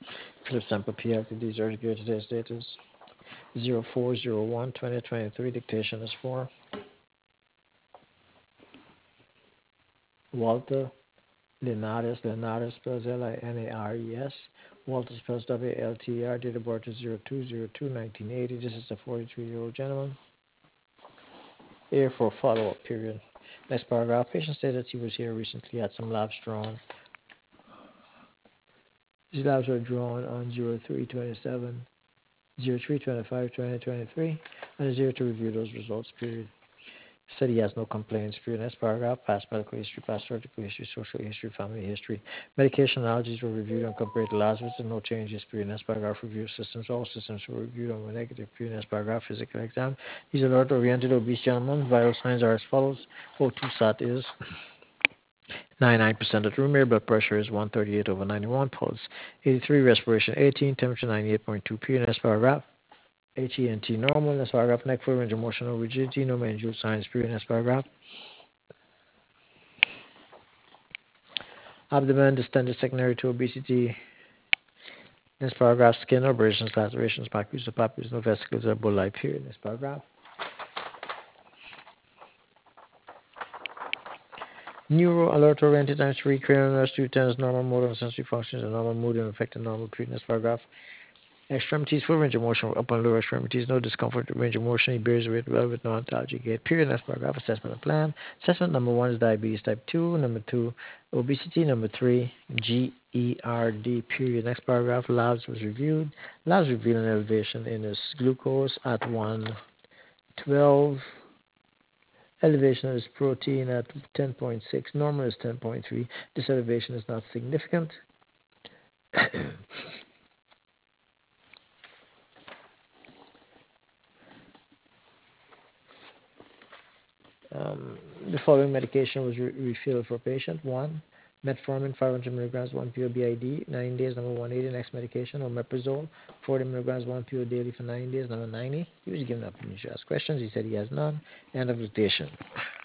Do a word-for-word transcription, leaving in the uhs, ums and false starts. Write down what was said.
Philip Sample P L T D's urged today's date is zero four zero one twenty twenty-three. Dictation is for Walter Linares. Linares spells L I N A R E S. Walter spells W L T E R. Date of birth is zero two zero two nineteen eighty. This is a forty-three-year-old gentleman. Here for a follow-up period. Next paragraph. Patient stated that he was here recently, had some labs drawn. These labs were drawn on zero three twenty-seven, zero three twenty-five, twenty twenty-three, and is here to review those results, period. Said he has no complaints, period. Next paragraph. Past medical history, past surgical history, social history, family history. Medication allergies were reviewed and compared to last visit, no changes, period. Next paragraph. Review systems. All systems were reviewed and were negative, period. Next paragraph. Physical exam. He's alert-oriented, obese gentleman. Vital signs are as follows. O two SAT is ninety-nine percent of the room air. Blood pressure is one thirty-eight over ninety-one. Pulse eighty-three. Respiration eighteen. Temperature ninety-eight point two. Period. Next paragraph. H E N T normal. Next paragraph. Neck fluid range of motion, no rigidity, no manual signs. Period. Next paragraph. Abdomen distended secondary to obesity. Next paragraph. Skin abrasions, lacerations, papules, or papules, no vesicles or bullae. Period. Next paragraph. Neuro alert oriented times three. Cranial nerves, two tens, normal motor and sensory functions, and normal mood and affected normal. Period. Next paragraph. Extremities, full range of motion, upper and lower extremities, no discomfort, range of motion, he bears with well with no ontology gait. Period. Next paragraph, assessment and plan. Assessment number one is diabetes type two, number two, obesity, number three, G E R D. Period. Next paragraph, labs was reviewed. Labs revealed an elevation in his glucose at one twelve. Elevation of his protein at ten point six. Normal is ten point three. This elevation is not significant. Um, the following medication was re- refilled for patient. One, metformin five hundred milligrams, one pill B I D, nine days, number one eighty. Next medication, omeprazole, forty milligrams, one pill daily for nine days, number ninety. He was given up to ask questions. He said he has none. End of dictation.